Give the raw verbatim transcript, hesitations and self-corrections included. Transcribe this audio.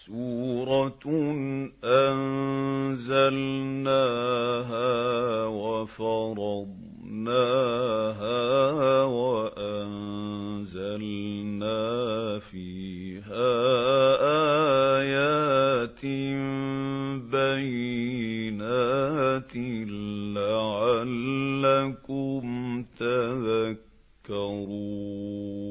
سُورَةٌ أَنزَلْنَاهَا وَفَرَضْنَاهَا وَأَنزَلْنَا فِيهَا آيَاتٍ بَيِّنَاتٍ لَّعَلَّكُمْ تَذَكَّرُونَ